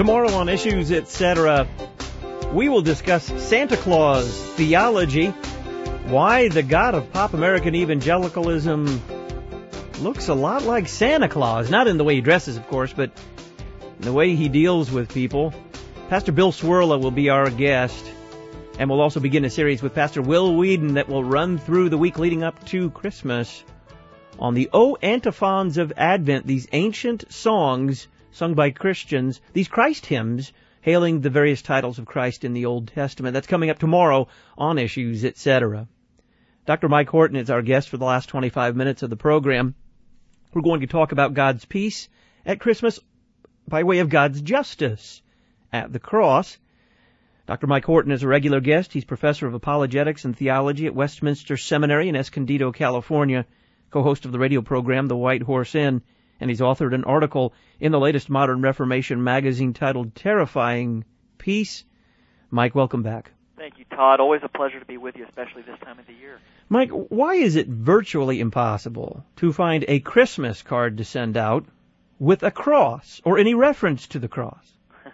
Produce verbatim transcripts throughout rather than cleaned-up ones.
Tomorrow on Issues, et cetera, we will discuss Santa Claus theology, why the God of pop American evangelicalism looks a lot like Santa Claus. Not in the way he dresses, of course, but in the way he deals with people. Pastor Bill Swirla will be our guest, and we'll also begin a series with Pastor Will Whedon that will run through the week leading up to Christmas on the O Antiphons of Advent, these ancient songs sung by Christians, these Christ hymns hailing the various titles of Christ in the Old Testament. That's coming up tomorrow on Issues, et cetera. Doctor Mike Horton is our guest for the last twenty-five minutes of the program. We're going to talk about God's peace at Christmas by way of God's justice at the cross. Doctor Mike Horton is a regular guest. He's professor of apologetics and theology at Westminster Seminary in Escondido, California, co-host of the radio program The White Horse Inn, and he's authored an article in the latest Modern Reformation magazine titled Terrifying Peace. Mike, welcome back. Thank you, Todd. Always a pleasure to be with you, especially this time of the year. Mike, why is it virtually impossible to find a Christmas card to send out with a cross or any reference to the cross?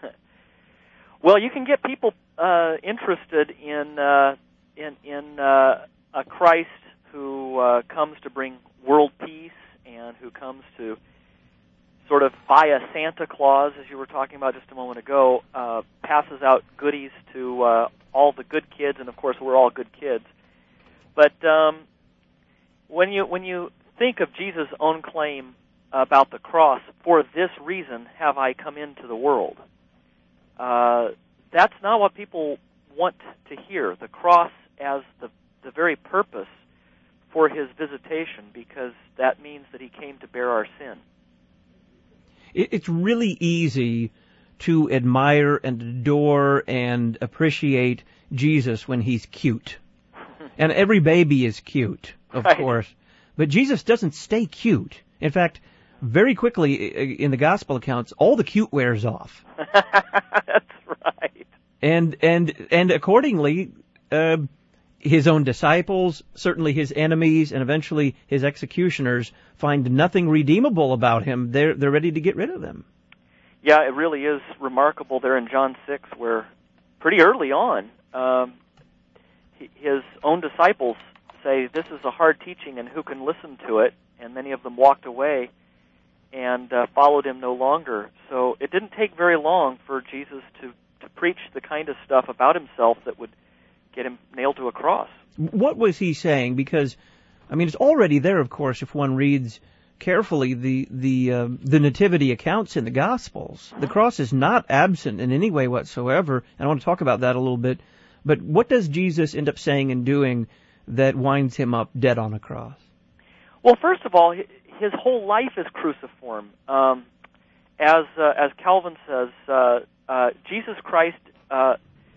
Well, you can get people uh, interested in uh, in, in uh, a Christ who uh, comes to bring world peace and who comes to sort of via Santa Claus, as you were talking about just a moment ago, uh, passes out goodies to uh, all the good kids, and of course we're all good kids. But um, when you when you think of Jesus' own claim about the cross, for this reason have I come into the world, uh, that's not what people want to hear. The cross as the the very purpose for his visitation, because that means that he came to bear our sin. It's really easy to admire and adore and appreciate Jesus when he's cute. And every baby is cute, of right. course. But Jesus doesn't stay cute. In fact, very quickly in the gospel accounts, all the cute wears off. That's right. And and and accordingly, uh, his own disciples, certainly his enemies, and eventually his executioners find nothing redeemable about him. They're they're ready to get rid of him. Yeah, it really is remarkable there in John six, where pretty early on, um, his own disciples say, "This is a hard teaching, and who can listen to it?" And many of them walked away and uh, followed him no longer. So it didn't take very long for Jesus to, to preach the kind of stuff about himself that would get him nailed to a cross. What was he saying? Because, I mean, it's already there, of course, if one reads carefully the the uh, the nativity accounts in the Gospels. The cross is not absent in any way whatsoever, and I want to talk about that a little bit. But what does Jesus end up saying and doing that winds him up dead on a cross? Well, first of all, his whole life is cruciform. Um, as uh, as Calvin says, uh, uh, Jesus Christ uh,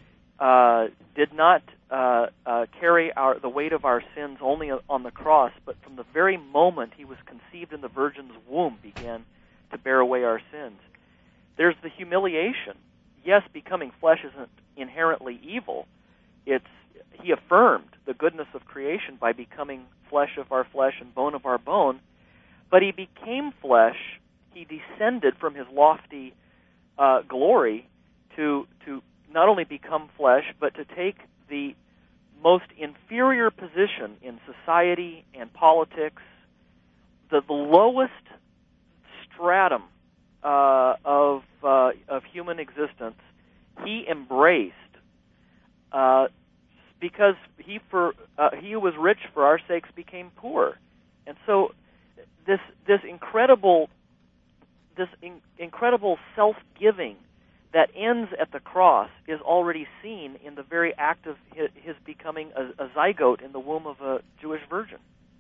uh, did not uh, uh, carry our, the weight of our sins only on the cross, but from the very moment he was conceived in the Virgin's womb began to bear away our sins. There's the humiliation. Yes, becoming flesh isn't inherently evil. It's he affirmed the goodness of creation by becoming flesh of our flesh and bone of our bone, but he became flesh. He descended from his lofty uh, glory to to not only become flesh, but to take the most inferior position in society and politics, the, the lowest stratum uh, of uh, of human existence. He embraced uh, because he for uh, he who was rich for our sakes became poor, and so this this incredible this in, incredible self-giving that ends at the cross is already seen in the very act of his, his becoming a, a zygote in the womb of a Jewish virgin.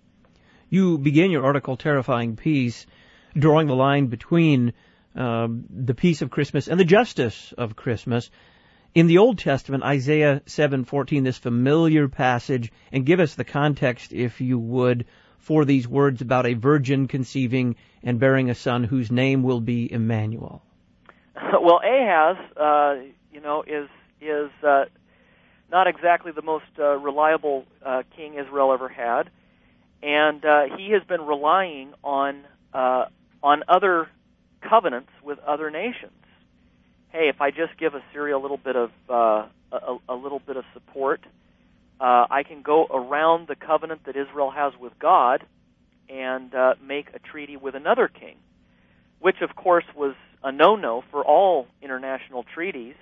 You begin your article, Terrifying Peace, drawing the line between uh, the peace of Christmas and the justice of Christmas. In the Old Testament, Isaiah seven fourteen, this familiar passage, and give us the context, if you would, for these words about a virgin conceiving and bearing a son whose name will be Emmanuel. Well, Ahaz, uh, you know, is is uh, not exactly the most uh, reliable uh, king Israel ever had, and uh, he has been relying on uh, on other covenants with other nations. hey, if I just give Assyria a little bit of uh, a, a little bit of support, uh, I can go around the covenant that Israel has with God and uh, make a treaty with another king, which, of course, was a no-no for all international treaties,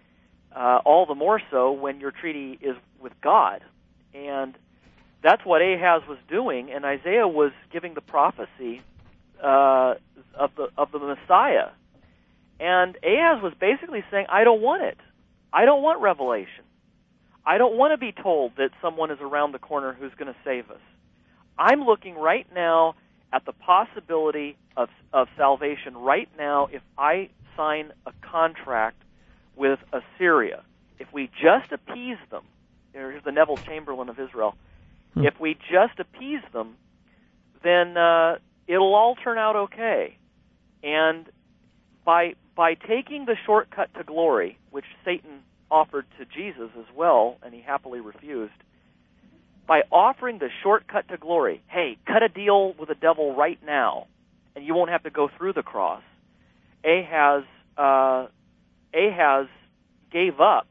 uh, all the more so when your treaty is with God. And that's what Ahaz was doing, and Isaiah was giving the prophecy uh, of the of the Messiah. And Ahaz was basically saying, I don't want it. I don't want revelation. I don't want to be told that someone is around the corner who's going to save us. I'm looking right now at the possibility of of salvation right now if I sign a contract with Assyria. If we just appease them, here's the Neville Chamberlain of Israel, hmm. if we just appease them, then uh, it'll all turn out okay. And by by taking the shortcut to glory, which Satan offered to Jesus as well, and he happily refused, by offering the shortcut to glory, hey, cut a deal with the devil right now, and you won't have to go through the cross, Ahaz, uh, Ahaz gave up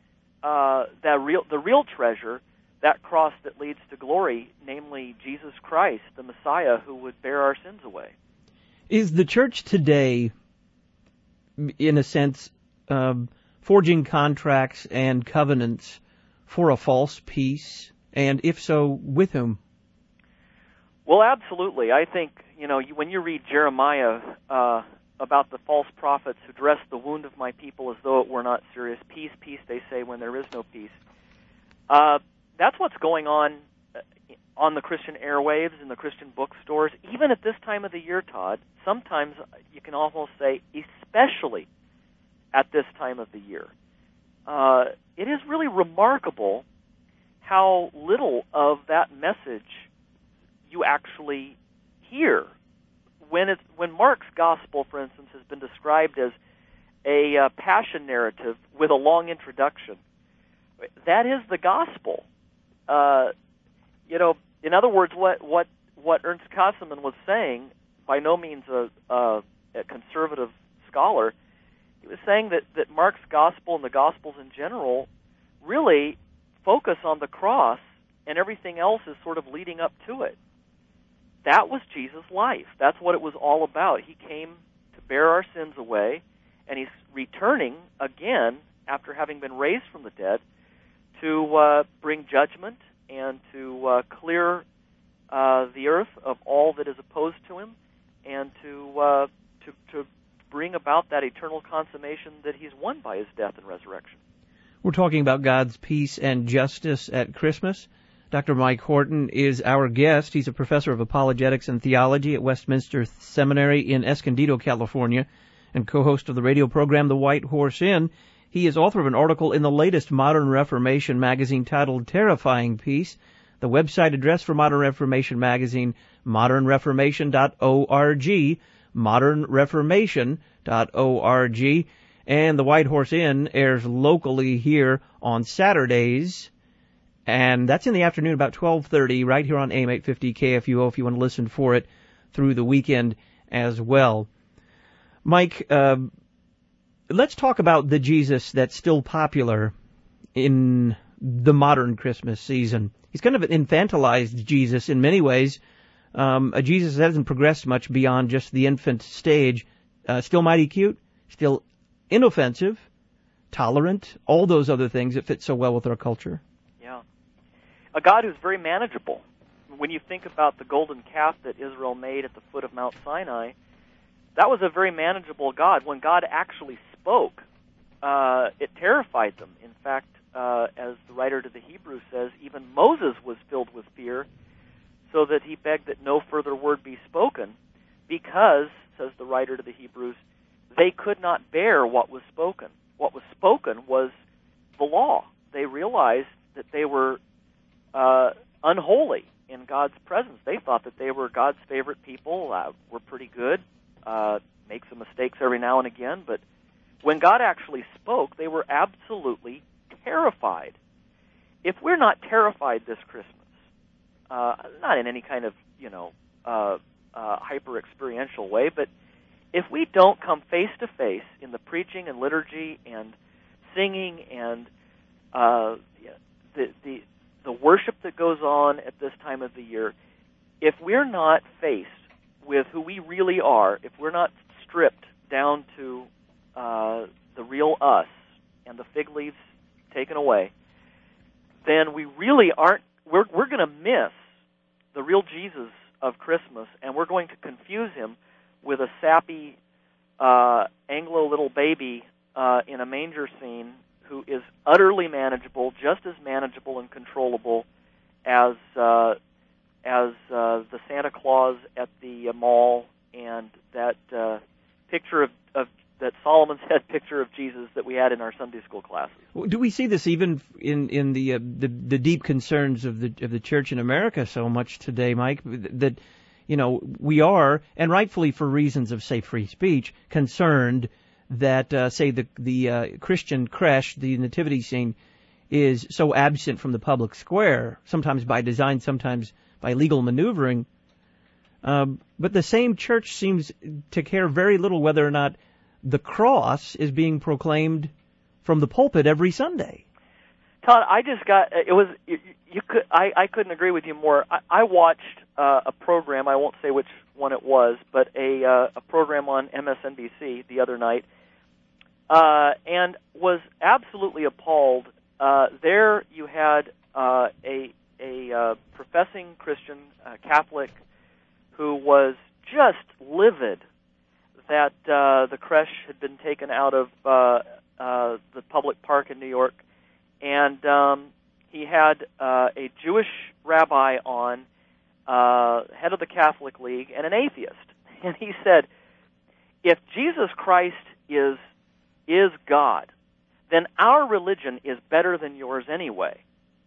uh, that real, the real treasure, that cross that leads to glory, namely Jesus Christ, the Messiah, who would bear our sins away. Is the church today, in a sense, um, forging contracts and covenants for a false peace? And if so, with whom? Well, absolutely. I think, you know, when you read Jeremiah uh, about the false prophets who dress the wound of my people as though it were not serious, peace, peace, they say, when there is no peace. Uh, that's what's going on on the Christian airwaves, in the Christian bookstores, even at this time of the year, Todd. Sometimes you can almost say, especially at this time of the year. Uh, it is really remarkable how little of that message you actually hear. When it's, when Mark's gospel, for instance, has been described as a uh, passion narrative with a long introduction, that is the gospel. Uh, you know, in other words, what what what Ernst Kasselman was saying, by no means a, a, a conservative scholar, he was saying that, that Mark's gospel and the gospels in general really focus on the cross, and everything else is sort of leading up to it. That was Jesus' life. That's what it was all about. He came to bear our sins away, and he's returning again after having been raised from the dead to uh, bring judgment and to uh, clear uh, the earth of all that is opposed to him, and to, uh, to to bring about that eternal consummation that he's won by his death and resurrection. We're talking about God's peace and justice at Christmas. Doctor Mike Horton is our guest. He's a professor of apologetics and theology at Westminster Seminary in Escondido, California, and co-host of the radio program The White Horse Inn. He is author of an article in the latest Modern Reformation magazine titled Terrifying Peace. The website address for Modern Reformation magazine, modern reformation dot org, modern reformation dot org. And the White Horse Inn airs locally here on Saturdays, and that's in the afternoon about twelve thirty right here on A M eight fifty K F U O if you want to listen for it through the weekend as well. Mike, uh, let's talk about the Jesus that's still popular in the modern Christmas season. He's kind of an infantilized Jesus in many ways, um, a Jesus that hasn't progressed much beyond just the infant stage. Uh, still mighty cute, still inoffensive, tolerant, all those other things that fit so well with our culture. Yeah. A God who's very manageable. When you think about the golden calf that Israel made at the foot of Mount Sinai, that was a very manageable God. When God actually spoke, uh, it terrified them. In fact, uh, as the writer to the Hebrews says, even Moses was filled with fear, so that he begged that no further word be spoken, because, says the writer to the Hebrews, they could not bear what was spoken. What was spoken was the law. They realized that they were uh, unholy in God's presence. They thought that they were God's favorite people, uh, were pretty good, uh, make some mistakes every now and again, but when God actually spoke, they were absolutely terrified. If we're not terrified this Christmas, uh, not in any kind of, you know, uh, uh, hyper-experiential way, but if we don't come face to face in the preaching and liturgy and singing and uh, the the the worship that goes on at this time of the year, if we're not faced with who we really are, if we're not stripped down to uh, the real us and the fig leaves taken away, then we really aren't, we're, we're going to miss the real Jesus of Christmas, and we're going to confuse him with a sappy uh, Anglo little baby uh, in a manger scene who is utterly manageable, just as manageable and controllable as uh, as uh, the Santa Claus at the uh, mall and that uh, picture of, of that Solomon's head picture of Jesus that we had in our Sunday school classes. Do we see this even in in the uh, the, the deep concerns of the of the church in America so much today, Mike? That you know we are, and rightfully for reasons of say free speech, concerned that uh, say the the uh, Christian creche, the nativity scene, is so absent from the public square, sometimes by design, sometimes by legal maneuvering. Um, but the same church seems to care very little whether or not the cross is being proclaimed from the pulpit every Sunday. Todd, I just got it was you, you could I, I couldn't agree with you more. I, I watched uh, a program, I won't say which one it was, but a uh, a program on M S N B C the other night, uh, and was absolutely appalled. Uh, there you had uh, a a uh, professing Christian uh, Catholic who was just livid that uh, the creche had been taken out of uh, uh, the public park in New York, and um, he had uh, a Jewish rabbi on, uh, head of the Catholic League, and an atheist. And he said, if Jesus Christ is is God, then our religion is better than yours anyway.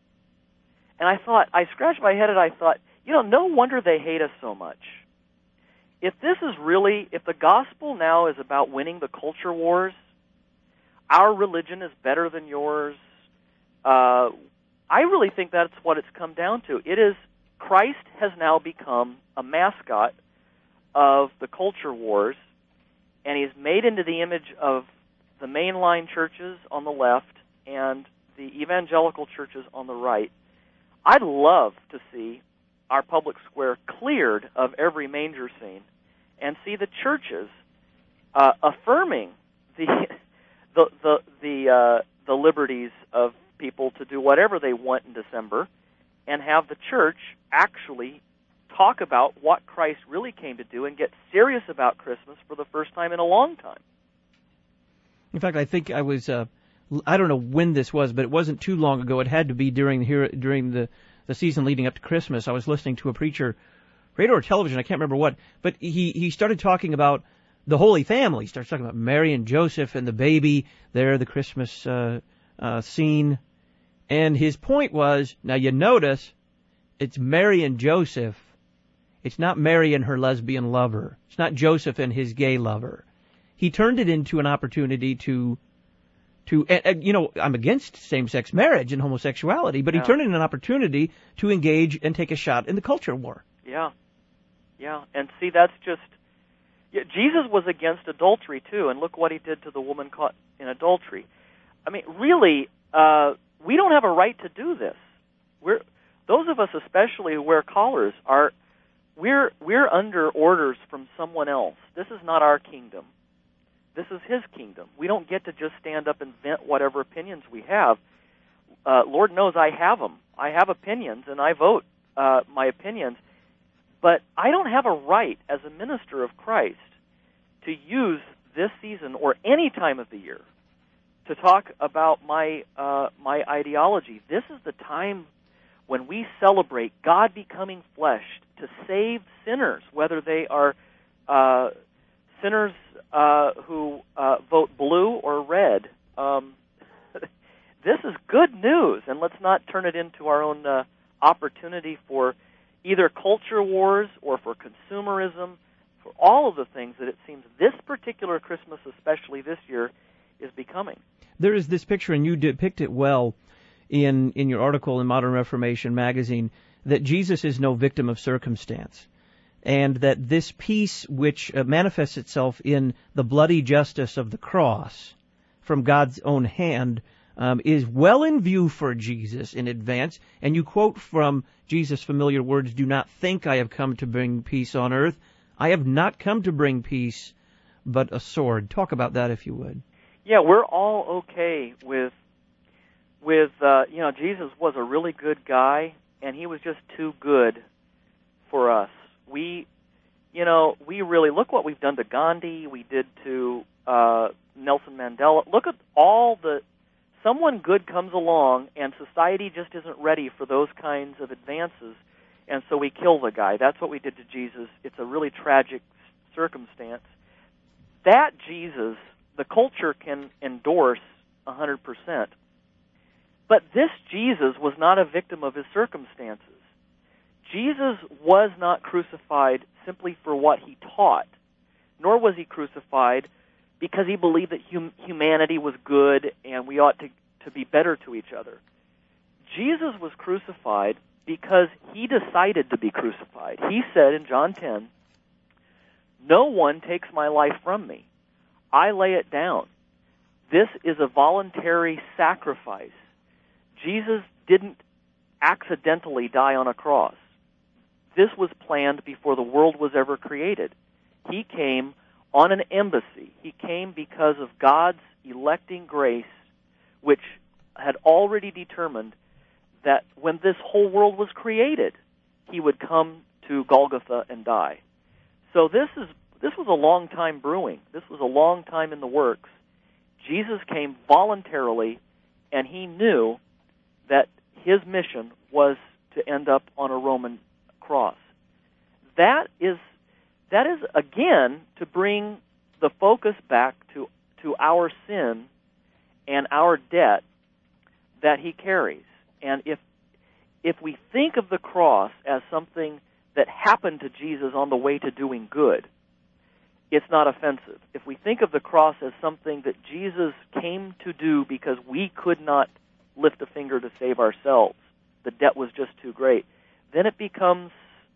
And I thought, I scratched my head and I thought, you know, no wonder they hate us so much. If this is really, if the gospel now is about winning the culture wars, our religion is better than yours, uh, I really think that's what it's come down to. It is, Christ has now become a mascot of the culture wars, and he's made into the image of the mainline churches on the left and the evangelical churches on the right. I'd love to see our public square cleared of every manger scene and see the churches uh, affirming the the the the, uh, the liberties of people to do whatever they want in December, and have the church actually talk about what Christ really came to do and get serious about Christmas for the first time in a long time. In fact, I think I was, uh, I don't know when this was, but it wasn't too long ago. It had to be during here during the, the season leading up to Christmas. I was listening to a preacher, radio or television, I can't remember what, but he, he started talking about the Holy Family. He starts talking about Mary and Joseph and the baby there, the Christmas uh, uh, scene. And his point was, now you notice, it's Mary and Joseph. It's not Mary and her lesbian lover. It's not Joseph and his gay lover. He turned it into an opportunity to, to uh, you know, I'm against same-sex marriage and homosexuality, but yeah. He turned it into an opportunity to engage and take a shot in the culture war. Yeah, yeah, and see, that's just, yeah, Jesus was against adultery, too, and look what he did to the woman caught in adultery. I mean, really, uh, we don't have a right to do this. We're, those of us especially who wear collars, are, we're, we're under orders from someone else. This is not our kingdom. This is his kingdom. We don't get to just stand up and vent whatever opinions we have. Uh, Lord knows I have them. I have opinions, and I vote uh, my opinions. But I don't have a right as a minister of Christ to use this season or any time of the year to talk about my uh, my ideology. This is the time when we celebrate God becoming flesh to save sinners, whether they are uh, sinners uh, who uh, vote blue or red. Um, this is good news, and let's not turn it into our own uh, opportunity for either culture wars or for consumerism, for all of the things that it seems this particular Christmas, especially this year, is becoming. There is this picture, and you depict it well in, in your article in Modern Reformation magazine, that Jesus is no victim of circumstance. and that this peace, which uh, manifests itself in the bloody justice of the cross from God's own hand, um, is well in view for Jesus in advance. And you quote from Jesus' familiar words, "Do not think I have come to bring peace on earth. I have not come to bring peace, but a sword." Talk about that, if you would. Yeah, we're all okay with, with uh, you know, Jesus was a really good guy, and he was just too good for us. We, you know, we really, look what we've done to Gandhi, we did to uh, Nelson Mandela. Look at all the, someone good comes along, and society just isn't ready for those kinds of advances, and so we kill the guy. That's what we did to Jesus. It's a really tragic circumstance. That Jesus, the culture can endorse one hundred percent. But this Jesus was not a victim of his circumstances. Jesus was not crucified simply for what he taught, nor was he crucified because he believed that hum- humanity was good and we ought to, to be better to each other. Jesus was crucified because he decided to be crucified. He said in John ten, "No one takes my life from me. I lay it down." This is a voluntary sacrifice. Jesus didn't accidentally die on a cross. This was planned before the world was ever created. He came on an embassy. He came because of God's electing grace, which had already determined that when this whole world was created, he would come to Golgotha and die. So this is this was a long time brewing. This was a long time in the works. Jesus came voluntarily, and he knew that his mission was to end up on a Roman cross. That is that is again to bring the focus back to to our sin and our debt that he carries. And if if we think of the cross as something that happened to Jesus on the way to doing good, it's not offensive. If we think of the cross as something that Jesus came to do because we could not lift a finger to save ourselves, the debt was just too great, then it becomes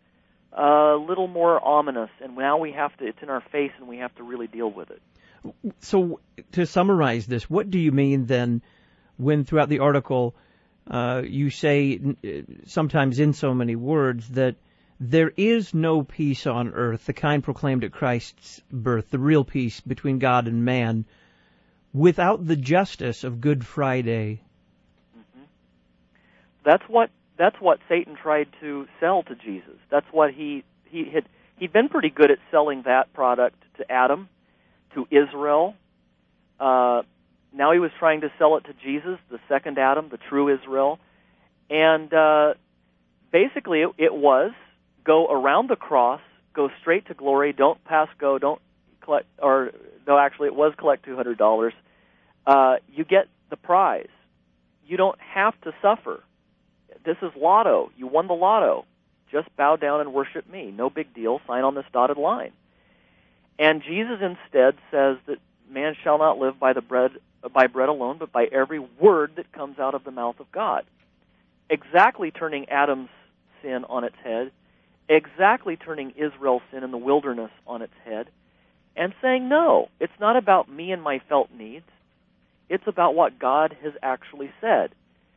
a little more ominous, and now we have to, it's in our face, and we have to really deal with it. So, to summarize this, what do you mean then when throughout the article uh, you say, sometimes in so many words, that there is no peace on earth, the kind proclaimed at Christ's birth, the real peace between God and man, without the justice of Good Friday? Mm-hmm. That's what that's what Satan tried to sell to Jesus. That's what he he had he'd been pretty good at selling that product to Adam, to Israel. Uh, now he was trying to sell it to Jesus, the second Adam, the true Israel, and uh, basically it, it was. Go around the cross, go straight to glory, don't pass go, don't collect, or no, actually it was collect two hundred dollars. Uh, you get the prize. You don't have to suffer. This is lotto. You won the lotto. Just bow down and worship me. No big deal. Sign on this dotted line. And Jesus instead says that man shall not live by the bread by bread alone, but by every word that comes out of the mouth of God. Exactly turning Adam's sin on its head. Exactly turning Israel's sin in the wilderness on its head, and saying, no, it's not about me and my felt needs. It's about what God has actually said.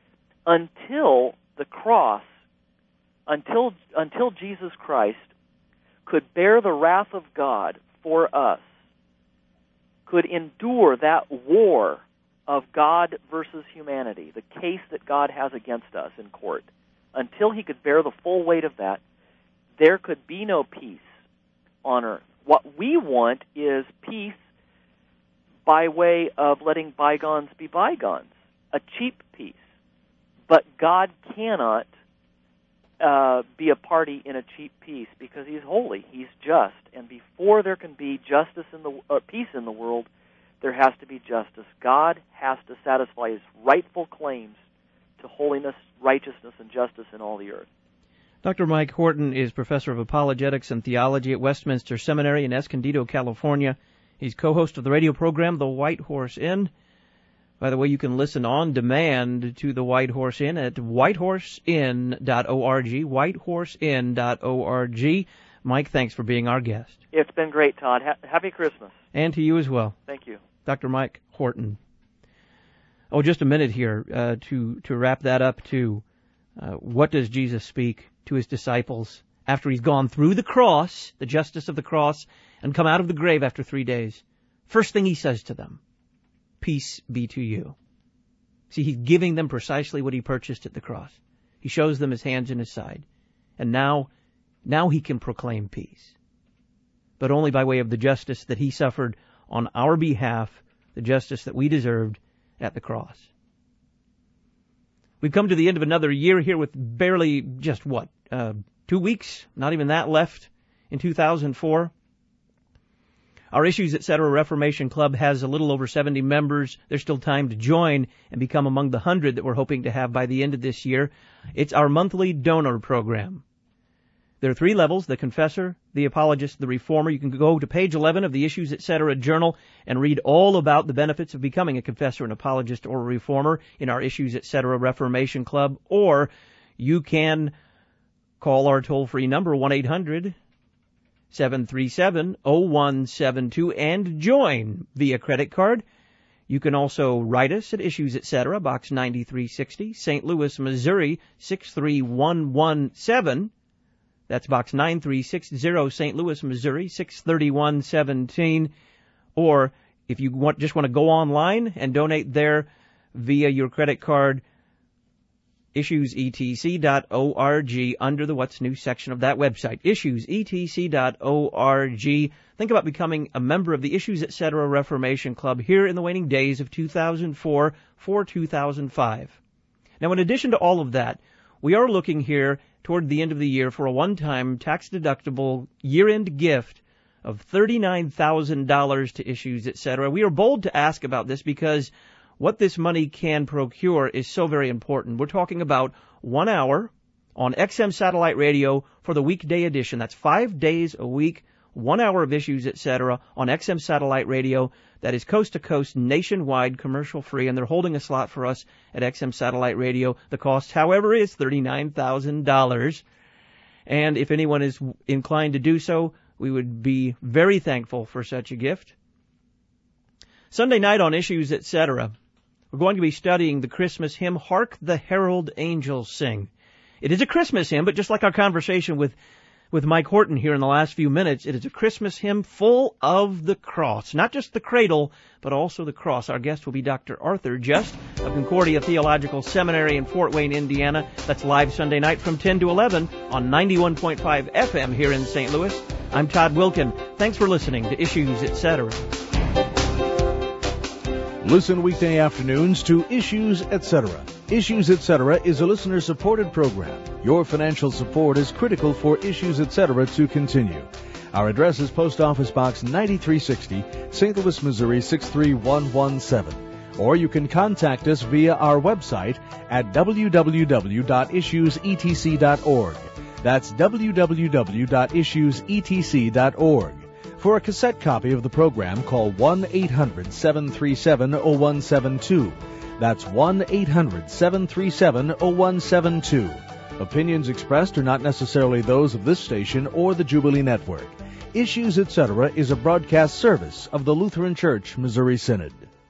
Until the cross, until until Jesus Christ could bear the wrath of God for us, could endure that war of God versus humanity, the case that God has against us in court, until he could bear the full weight of that, there could be no peace on earth. What we want is peace by way of letting bygones be bygones, a cheap peace. But God cannot uh, be a party in a cheap peace because he's holy, he's just. And before there can be justice in the uh, peace in the world, there has to be justice. God has to satisfy his rightful claims to holiness, righteousness, and justice in all the earth. Doctor Mike Horton is professor of apologetics and theology at Westminster Seminary in Escondido, California. He's co-host of the radio program The White Horse Inn. By the way, you can listen on demand to The White Horse Inn at white horse inn dot org, white horse inn dot org. Mike, thanks for being our guest. It's been great, Todd. Ha- happy Christmas. And to you as well. Thank you. Doctor Mike Horton. Oh, just a minute here uh, to, to wrap that up to uh, what does Jesus speak to his disciples after he's gone through the cross, the justice of the cross, and come out of the grave after three days. First thing he says to them, peace be to you. See, he's giving them precisely what he purchased at the cross. He shows them his hands and his side. And now, now he can proclaim peace. But only by way of the justice that he suffered on our behalf, the justice that we deserved at the cross. We've come to the end of another year here with barely just what, uh, two weeks, not even that left in two thousand four. Our Issues Etc. Reformation Club has a little over seventy members. There's still time to join and become among the one hundred that we're hoping to have by the end of this year. It's our monthly donor program. There are three levels, the confessor, the apologist, the reformer. You can go to page eleven of the Issues Etc. journal and read all about the benefits of becoming a confessor, an apologist, or a reformer in our Issues Etc. Reformation Club. Or you can call our toll-free number, one eight hundred seven three seven oh one seven two, and join via credit card. You can also write us at Issues Etc., Box ninety-three sixty, Saint Louis, Missouri, six three one one seven. That's Box nine three six zero, Saint Louis, Missouri, six three one one seven. Or if you want, just want to go online and donate there via your credit card, issues e t c dot org under the What's New section of that website, issues e t c dot org. Think about becoming a member of the Issues Etc. Reformation Club here in the waning days of two thousand four for two thousand five. Now, in addition to all of that, we are looking here toward the end of the year for a one-time tax-deductible year-end gift of thirty-nine thousand dollars to Issues Etc. We are bold to ask about this because what this money can procure is so very important. We're talking about one hour on X M satellite radio for the weekday edition. That's five days a week, one hour of Issues Etc. on X M satellite radio. That is coast to coast, nationwide, commercial free, and they're holding a slot for us at X M satellite radio. The cost, however, is thirty-nine thousand dollars. And if anyone is inclined to do so, we would be very thankful for such a gift. Sunday night on Issues Etc., we're going to be studying the Christmas hymn, Hark the Herald Angels Sing. It is a Christmas hymn, but just like our conversation with, with Mike Horton here in the last few minutes, it is a Christmas hymn full of the cross. Not just the cradle, but also the cross. Our guest will be Doctor Arthur Just of Concordia Theological Seminary in Fort Wayne, Indiana. That's live Sunday night from ten to eleven on ninety-one point five F M here in Saint Louis. I'm Todd Wilkin. Thanks for listening to Issues Etc. Listen weekday afternoons to Issues Etc. Issues Etc. is a listener-supported program. Your financial support is critical for Issues Etc. to continue. Our address is Post Office Box ninety-three sixty, Saint Louis, Missouri six three one one seven. Or you can contact us via our website at w w w dot issues e t c dot org. That's w w w dot issues e t c dot org. For a cassette copy of the program, call one eight hundred seven three seven oh one seven two. That's one eight hundred seven three seven oh one seven two. Opinions expressed are not necessarily those of this station or the Jubilee Network. Issues Etc. is a broadcast service of the Lutheran Church Missouri Synod.